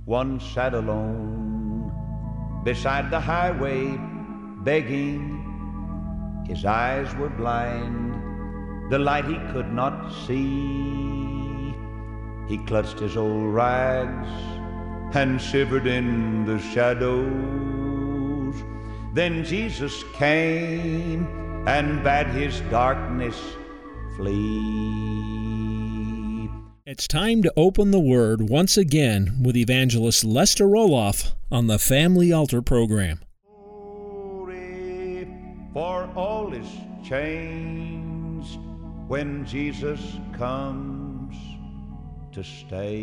one sat alone beside the highway, begging. His eyes were blind, the light he could not see. He clutched his old rags and shivered in the shadows. Then Jesus came and bade his darkness flee. It's time to open the Word once again with Evangelist Lester Roloff on the Family Altar program. Glory, for all is changed when Jesus comes to stay.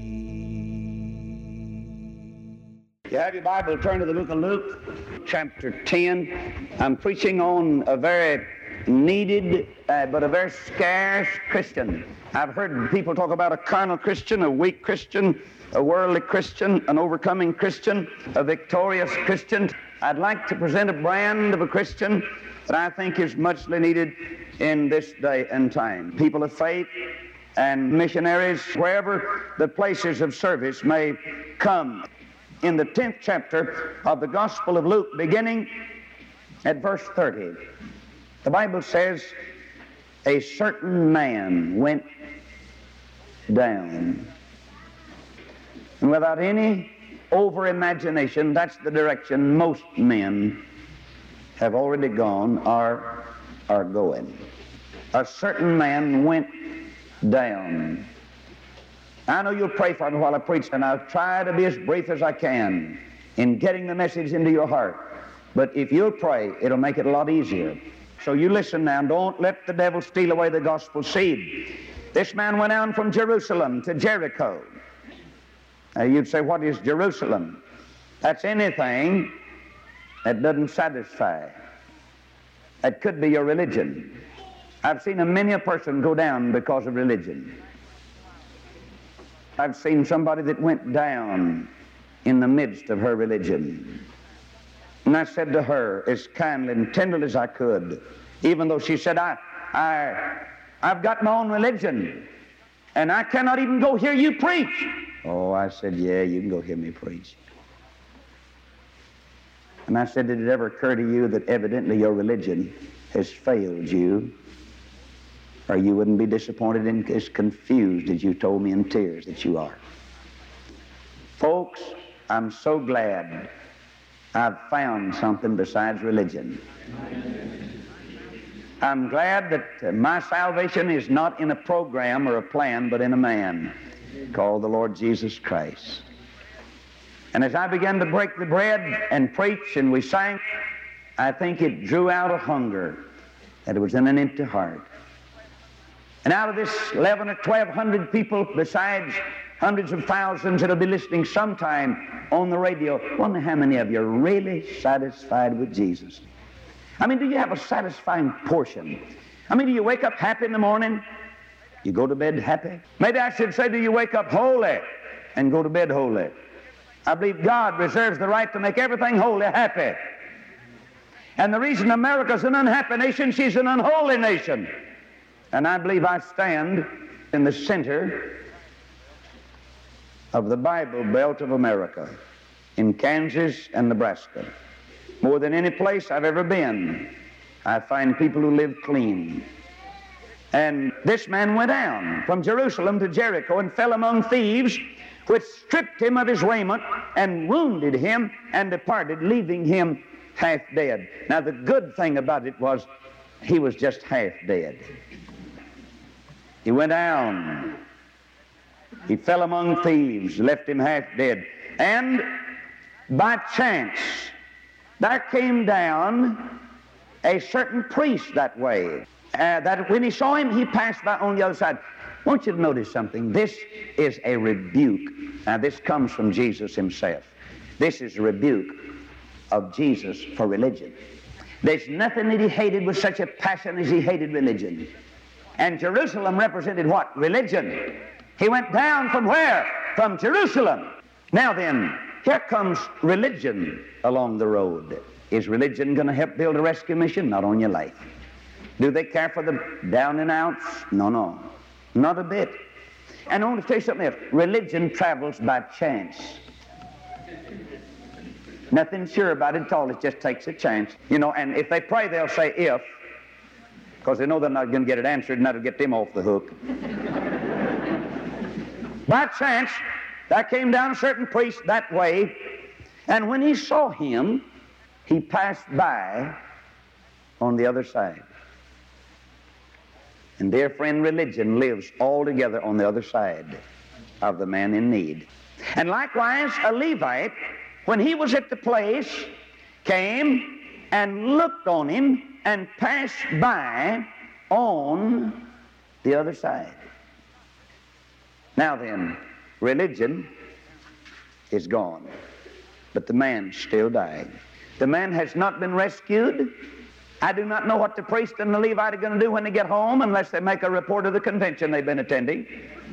You have your Bible, turn to the book of Luke, chapter 10. I'm preaching on a very needed but a very scarce Christian. I've heard people talk about a carnal Christian, a weak Christian, a worldly Christian, an overcoming Christian, a victorious Christian. I'd like to present a brand of a Christian that I think is muchly needed in this day and time. People of faith and missionaries, wherever the places of service may come. In the 10th chapter of the Gospel of Luke, beginning at verse 30, the Bible says, a certain man went down. And without any over-imagination, that's the direction most men have already gone or are going. A certain man went down. I know you'll pray for me while I preach, and I'll try to be as brief as I can in getting the message into your heart. But if you'll pray, it'll make it a lot easier. So you listen now, and don't let the devil steal away the gospel seed. This man went down from Jerusalem to Jericho. Now you'd say, what is Jerusalem? That's anything that doesn't satisfy. That could be your religion. I've seen many a person go down because of religion. I've seen somebody that went down in the midst of her religion. And I said to her as kindly and tenderly as I could, even though she said, I've got my own religion, and I cannot even go hear you preach. Oh, I said, yeah, you can go hear me preach. And I said, did it ever occur to you that evidently your religion has failed you, or you wouldn't be disappointed and as confused as you told me in tears that you are? Folks, I'm so glad I've found something besides religion. I'm glad that my salvation is not in a program or a plan, but in a man called the Lord Jesus Christ. And as I began to break the bread and preach and we sang, I think it drew out a hunger that was in an empty heart. And out of this 11 or 1,200 people, besides hundreds of thousands that'll be listening sometime on the radio, I wonder how many of you are really satisfied with Jesus. I mean, do you have a satisfying portion? I mean, do you wake up happy in the morning? You go to bed happy? Maybe I should say, do you wake up holy and go to bed holy? I believe God reserves the right to make everything holy happy. And the reason America's an unhappy nation, she's an unholy nation. And I believe I stand in the center of the Bible Belt of America, in Kansas and Nebraska. More than any place I've ever been, I find people who live clean. And this man went down from Jerusalem to Jericho and fell among thieves, which stripped him of his raiment and wounded him and departed, leaving him half dead. Now the good thing about it was he was just half dead. He went down. He fell among thieves, left him half dead. And by chance, there came down a certain priest that way. That when he saw him, he passed by on the other side. I want you to notice something. This is a rebuke. Now, this comes from Jesus himself. This is a rebuke of Jesus for religion. There's nothing that he hated with such a passion as he hated religion. And Jerusalem represented what? Religion. He went down from where? From Jerusalem. Now then, here comes religion along the road. Is religion going to help build a rescue mission? Not on your life. Do they care for the down and outs? No, no. Not a bit. And I want to tell you something else. Religion travels by chance. Nothing sure about it at all. It just takes a chance. You know, and if they pray, they'll say if, because they know they're not going to get it answered, and that'll get them off the hook. By chance, there came down a certain priest that way, and when he saw him, he passed by on the other side. And dear friend, religion lives altogether on the other side of the man in need. And likewise, a Levite, when he was at the place, came and looked on him and passed by on the other side. Now then, religion is gone, but the man's still dying. The man has not been rescued. I do not know what the priest and the Levite are going to do when they get home unless they make a report of the convention they've been attending.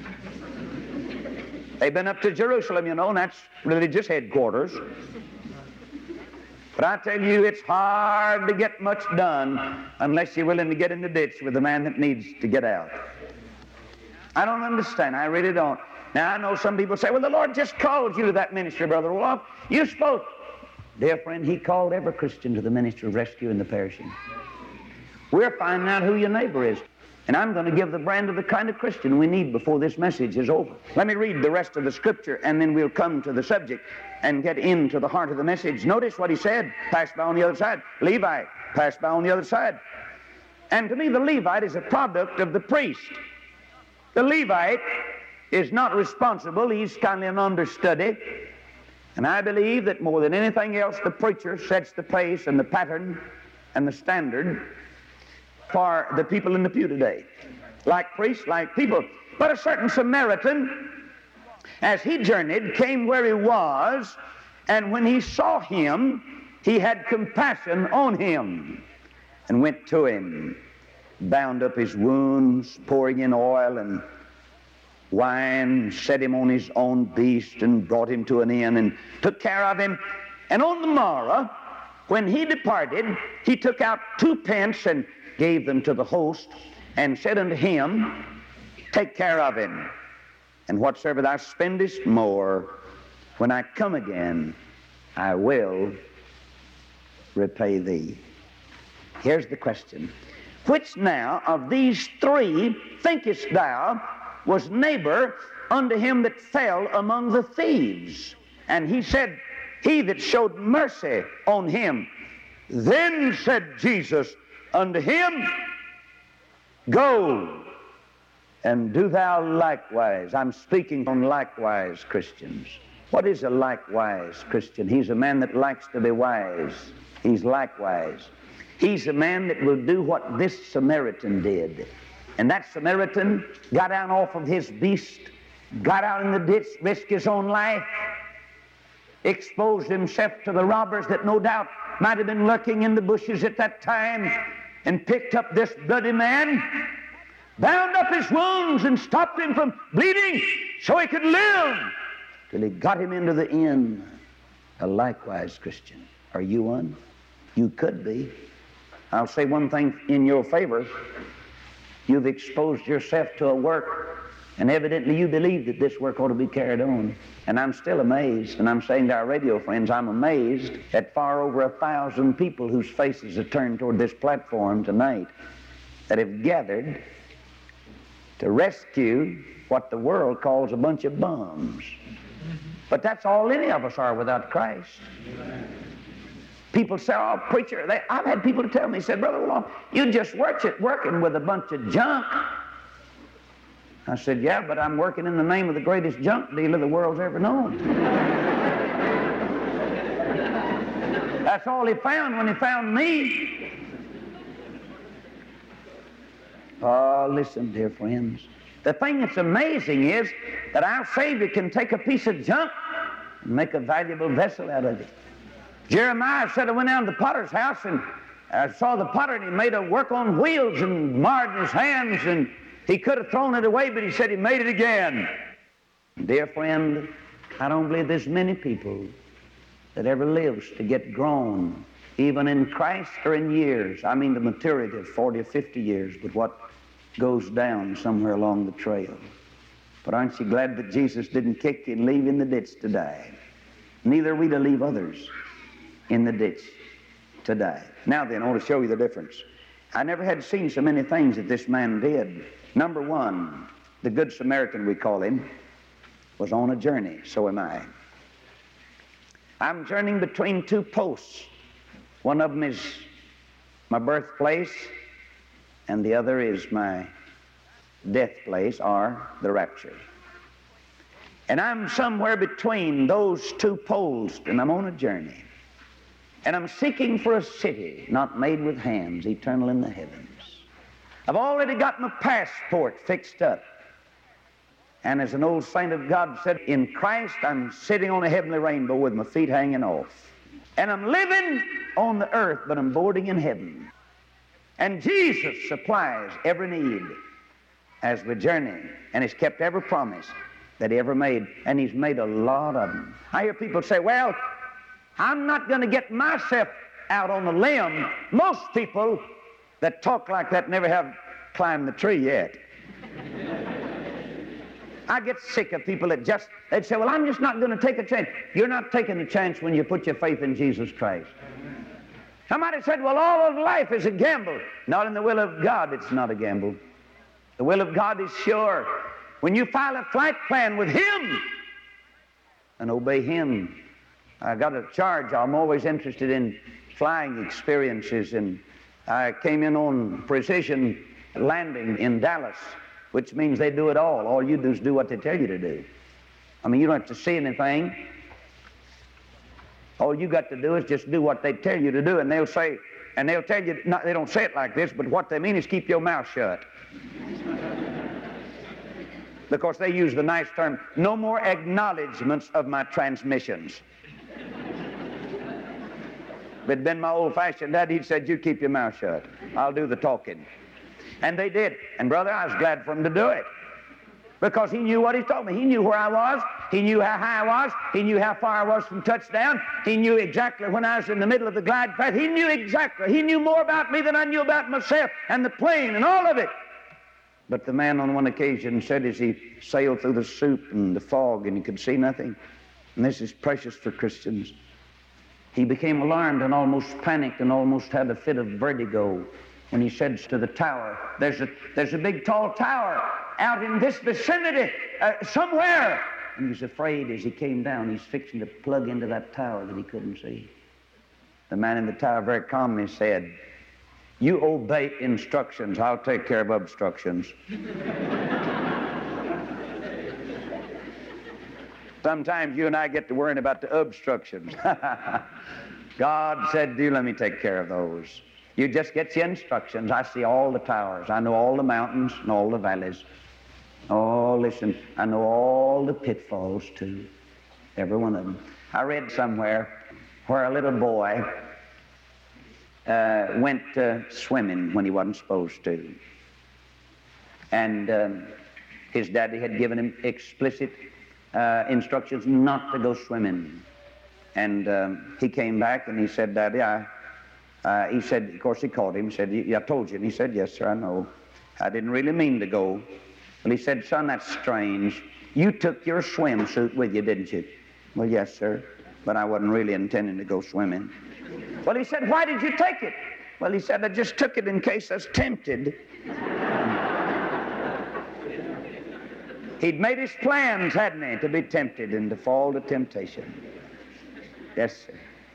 They've been up to Jerusalem, you know, and that's religious headquarters. But I tell you, it's hard to get much done unless you're willing to get in the ditch with the man that needs to get out. I don't understand. I really don't. Now, I know some people say, well, the Lord just called you to that ministry, Brother Roloff. You spoke. Dear friend, He called every Christian to the ministry of rescue and the perishing. We're finding out who your neighbor is. And I'm going to give the brand of the kind of Christian we need before this message is over. Let me read the rest of the scripture, and then we'll come to the subject and get into the heart of the message. Notice what he said, passed by on the other side. Levite, passed by on the other side. And to me, the Levite is a product of the priest. The Levite is not responsible. He's kind of an understudy. And I believe that more than anything else, the preacher sets the pace and the pattern and the standard for the people in the pew today. Like priests, like people. But a certain Samaritan, as he journeyed, came where he was, and when he saw him, he had compassion on him and went to him, bound up his wounds, pouring in oil and wine, set him on his own beast and brought him to an inn and took care of him. And on the morrow, when he departed, he took out 2 pence and gave them to the host and said unto him, take care of him, and whatsoever thou spendest more, when I come again, I will repay thee. Here's the question. Which now of these 3 thinkest thou was neighbor unto him that fell among the thieves? And he said, he that showed mercy on him. Then said Jesus unto him, go and do thou likewise. I'm speaking on likewise Christians. What is a likewise Christian? He's a man that likes to be wise. He's likewise. He's a man that will do what this Samaritan did. And that Samaritan got down off of his beast, got out in the ditch, risked his own life, exposed himself to the robbers that no doubt might have been lurking in the bushes at that time, and picked up this bloody man, bound up his wounds and stopped him from bleeding so he could live, till he got him into the inn. A likewise Christian. Are you one? You could be. I'll say one thing in your favor. You've exposed yourself to a work, and evidently you believe that this work ought to be carried on. And I'm still amazed, and I'm saying to our radio friends, I'm amazed at far over 1,000 people whose faces are turned toward this platform tonight that have gathered to rescue what the world calls a bunch of bums. But that's all any of us are without Christ. People say, oh, preacher, I've had people to tell me, said, Brother Roloff, you just working with a bunch of junk. I said, yeah, but I'm working in the name of the greatest junk dealer the world's ever known. That's all he found when he found me. Oh, listen, dear friends. The thing that's amazing is that our Savior can take a piece of junk and make a valuable vessel out of it. Jeremiah said, I went down to the potter's house and I saw the potter, and he made a work on wheels and marred in his hands, and he could have thrown it away, but he said he made it again. Dear friend, I don't believe there's many people that ever lives to get grown, even in Christ or in years. I mean the maturity of 40 or 50 years, but what goes down somewhere along the trail. But aren't you glad that Jesus didn't kick you and leave you in the ditch to die? neither are we to leave others in the ditch to die. Now then, I want to show you the difference. I never had seen so many things that this man did. Number one, the Good Samaritan, we call him, was on a journey. So am I. I'm journeying between two posts. One of them is my birthplace, and the other is my death place, or the rapture. And I'm somewhere between those two poles, and I'm on a journey. And I'm seeking for a city not made with hands, eternal in the heavens. I've already got my passport fixed up. And as an old saint of God said, in Christ I'm sitting on a heavenly rainbow with my feet hanging off. And I'm living on the earth, but I'm boarding in heaven. And Jesus supplies every need as we journey, and He's kept every promise that He ever made, and He's made a lot of them. I hear people say, well, I'm not going to get myself out on a limb. Most people that talk like that never have climbed the tree yet. I get sick of people that they'd say, well, I'm just not going to take a chance. You're not taking a chance when you put your faith in Jesus Christ. Somebody said, well, all of life is a gamble. Not in the will of God, it's not a gamble. The will of God is sure. When you file a flight plan with Him and obey Him, I got a charge. I'm always interested in flying experiences, and I came in on precision landing in Dallas, which means they do it all. All you do is do what they tell you to do. I mean, you don't have to see anything. All you got to do is just do what they tell you to do, and they'll say, and they'll tell you, not, they don't say it like this, but what they mean is keep your mouth shut. Because they use the nice term, no more acknowledgments of my transmissions. If it'd been my old-fashioned dad, he'd said, you keep your mouth shut. I'll do the talking. And they did. And brother, I was glad for him to do it. Because he knew what he told me. He knew where I was. He knew how high I was. He knew how far I was from touchdown. He knew exactly when I was in the middle of the glide path. He knew exactly. He knew more about me than I knew about myself and the plane and all of it. But the man on one occasion said as he sailed through the soup and the fog and he could see nothing, and this is precious for Christians, he became alarmed and almost panicked and almost had a fit of vertigo when he said to the tower, there's a big tall tower out in this vicinity somewhere. And he was afraid as he came down, he's fixing to plug into that tower that he couldn't see. The man in the tower very calmly said, you obey instructions, I'll take care of obstructions. Sometimes you and I get to worrying about the obstructions. God said, do let me take care of those. You just get your instructions. I see all the towers. I know all the mountains and all the valleys. Oh, listen, I know all the pitfalls too. Every one of them. I read somewhere where a little boy went swimming when he wasn't supposed to. And his daddy had given him explicit instructions not to go swimming. And he came back and he said, Daddy, he said, of course he called him, said, I told you. And he said, yes, sir, I know. I didn't really mean to go. But he said, son, that's strange. You took your swimsuit with you, didn't you? Well, yes, sir, but I wasn't really intending to go swimming. Well, he said, why did you take it? Well, he said, I just took it in case I was tempted. He'd made his plans, hadn't he, to be tempted and to fall to temptation. Yes, sir.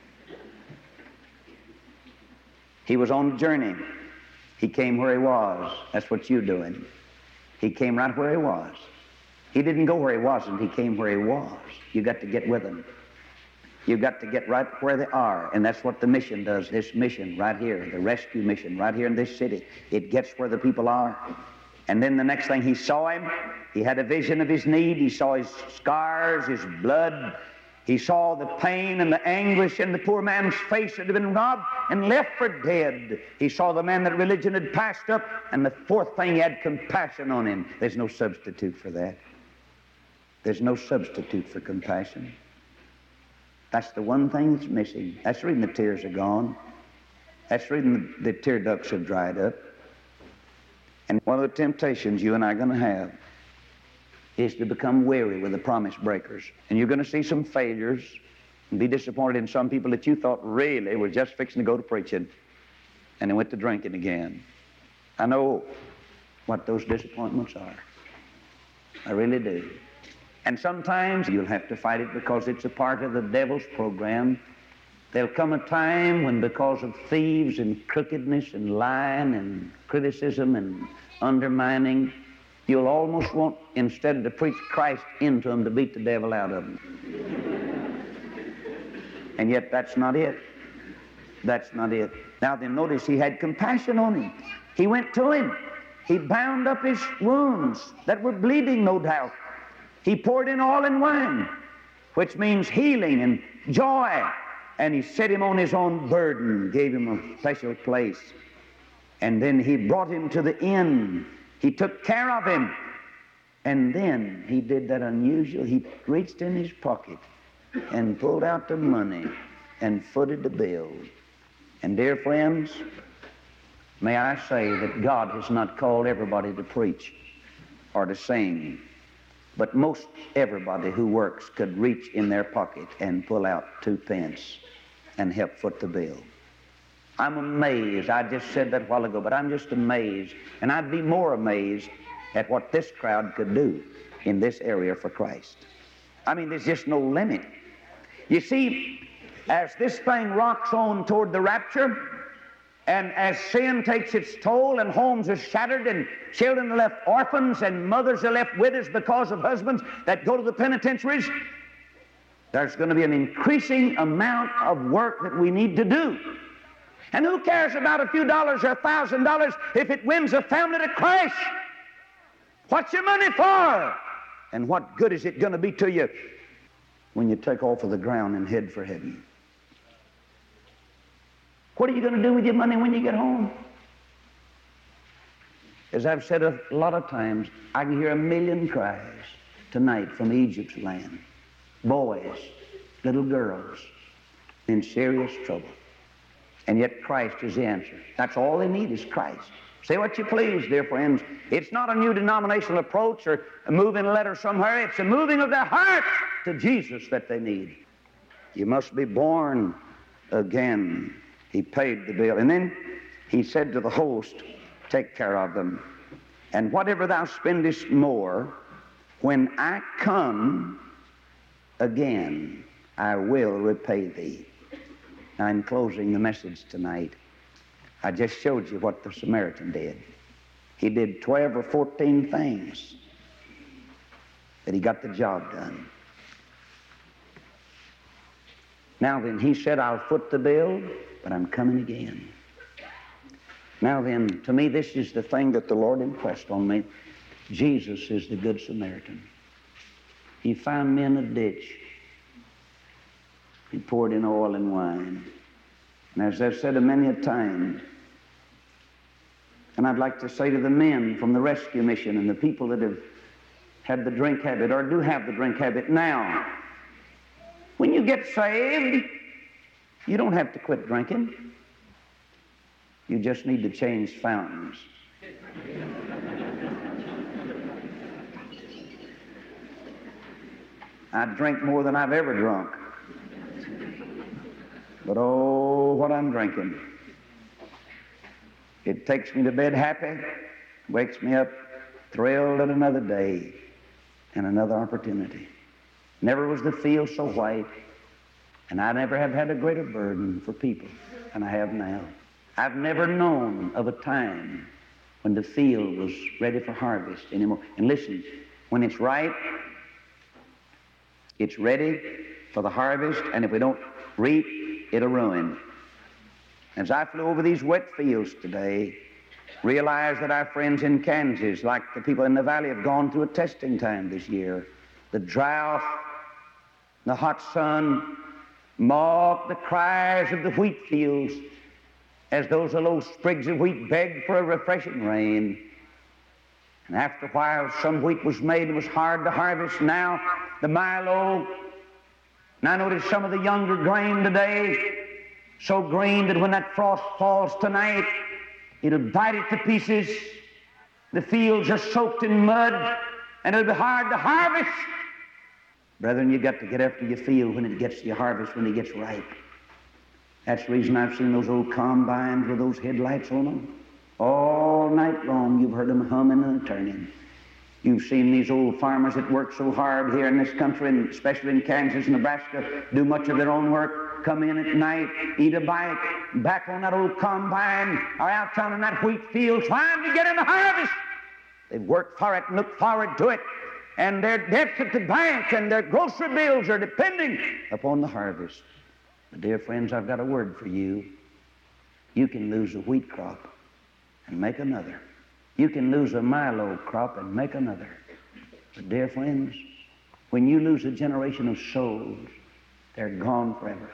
He was on a journey. He came where he was. That's what you're doing. He came right where he was. He didn't go where he wasn't. He came where he was. You got to get with him. You've got to get right where they are, and that's what the mission does, this mission right here, the rescue mission right here in this city. It gets where the people are. And then the next thing, he saw him. He had a vision of his need. He saw his scars, his blood. He saw the pain and the anguish in the poor man's face that had been robbed and left for dead. He saw the man that religion had passed up, and the fourth thing, he had compassion on him. There's no substitute for that. There's no substitute for compassion. That's the one thing that's missing. That's the reason the tears are gone. That's the reason the tear ducts have dried up. And one of the temptations you and I are going to have is to become weary with the promise breakers. And you're going to see some failures. and be disappointed in some people that you thought really was just fixing to go to preaching, and they went to drinking again. I know what those disappointments are. I really do. And sometimes you'll have to fight it because it's a part of the devil's program. There'll come a time when, because of thieves and crookedness and lying and criticism and undermining, you'll almost want, instead of to preach Christ into them, to beat the devil out of them. And yet that's not it. That's not it. Now then, notice he had compassion on him. He went to him. He bound up his wounds that were bleeding, no doubt. He poured in oil and wine, which means healing and joy. And he set him on his own burden, gave him a special place. And then he brought him to the inn. He took care of him. And then he did that unusual. He reached in his pocket and pulled out the money and footed the bill. And dear friends, may I say that God has not called everybody to preach or to sing, but most everybody who works could reach in their pocket and pull out 2 pence and help foot the bill. I'm amazed. I just said that a while ago, but I'm just amazed. And I'd be more amazed at what this crowd could do in this area for Christ. I mean, there's just no limit. You see, as this thing rocks on toward the rapture, and as sin takes its toll and homes are shattered and children are left orphans and mothers are left widows because of husbands that go to the penitentiaries, there's going to be an increasing amount of work that we need to do. And who cares about a few dollars or $1,000 if it wins a family to Christ? What's your money for? And what good is it going to be to you when you take off of the ground and head for heaven? What are you going to do with your money when you get home? As I've said a lot of times, I can hear 1,000,000 cries tonight from Egypt's land. Boys, little girls, in serious trouble. And yet Christ is the answer. That's all they need is Christ. Say what you please, dear friends. It's not a new denominational approach or a moving letter somewhere. It's a moving of their heart to Jesus that they need. You must be born again. He paid the bill. And then he said to the host, take care of them. And whatever thou spendest more, when I come again, I will repay thee. Now, in closing the message tonight, I just showed you what the Samaritan did. He did 12 or 14 things, but he got the job done. Now then, he said, I'll foot the bill, but I'm coming again. Now then, to me, this is the thing that the Lord impressed on me. Jesus is the Good Samaritan. He found me in a ditch. He poured in oil and wine. And as I've said many a time, and I'd like to say to the men from the rescue mission and the people that have had the drink habit or do have the drink habit now, when you get saved, you don't have to quit drinking. You just need to change fountains. I drink more than I've ever drunk. But oh, what I'm drinking. It takes me to bed happy, wakes me up thrilled at another day and another opportunity. Never was the field so white, and I never have had a greater burden for people than I have now. I've never known of a time when the field was ready for harvest anymore. And listen, when it's ripe, it's ready for the harvest, and if we don't reap, it'll ruin. As I flew over these wet fields today, realized that our friends in Kansas, like the people in the valley, have gone through a testing time this year. The drought, the hot sun, mocked the cries of the wheat fields as those low sprigs of wheat begged for a refreshing rain. And after a while, some wheat was made. It was hard to harvest. Now, the milo. And I noticed some of the younger grain today, so green that when that frost falls tonight, it'll bite it to pieces. The fields are soaked in mud, and it'll be hard to harvest. Brethren, you got to get after your field when it gets your harvest, when it gets ripe. That's the reason I've seen those old combines with those headlights on them. All night long you've heard them humming and turning. You've seen these old farmers that work so hard here in this country, and especially in Kansas and Nebraska, do much of their own work, come in at night, eat a bite, back on that old combine, or out on that wheat field trying to get in the harvest. They've worked for it and looked forward to it, and their debts at the bank and their grocery bills are depending upon the harvest. But dear friends, I've got a word for you. You can lose a wheat crop and make another. You can lose a milo crop and make another. But dear friends, when you lose a generation of souls, they're gone forever.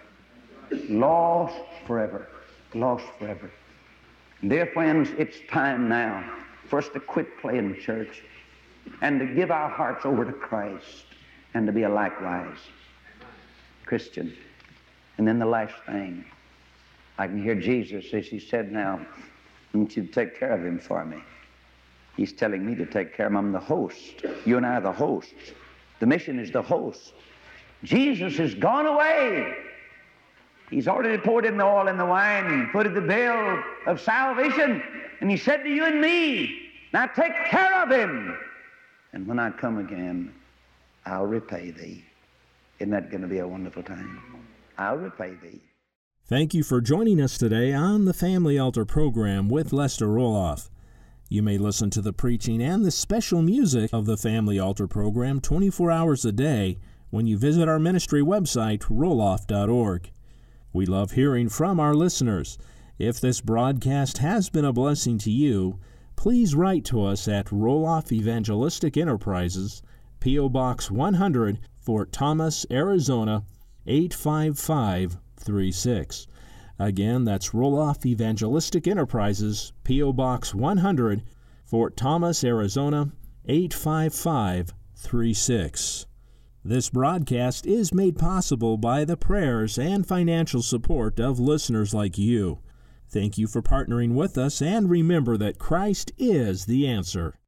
Lost forever. Lost forever. Dear friends, it's time now for us to quit playing church and to give our hearts over to Christ and to be a likewise Christian. And then the last thing, I can hear Jesus as he said, now, I want you to take care of him for me. He's telling me to take care of him. I'm the host. You and I are the hosts. The mission is the host. Jesus has gone away. He's already poured in the oil and the wine, footed the bill of salvation, and he said to you and me, now take care of him. And when I come again, I'll repay thee. Isn't that going to be a wonderful time? I'll repay thee. Thank you for joining us today on the Family Altar program with Lester Roloff. You may listen to the preaching and the special music of the Family Altar program 24 hours a day when you visit our ministry website, roloff.org. We love hearing from our listeners. If this broadcast has been a blessing to you, please write to us at Roloff Evangelistic Enterprises, P.O. Box 100, Fort Thomas, Arizona, 85536. Again, that's Roloff Evangelistic Enterprises, P.O. Box 100, Fort Thomas, Arizona, 85536. This broadcast is made possible by the prayers and financial support of listeners like you. Thank you for partnering with us, and remember that Christ is the answer.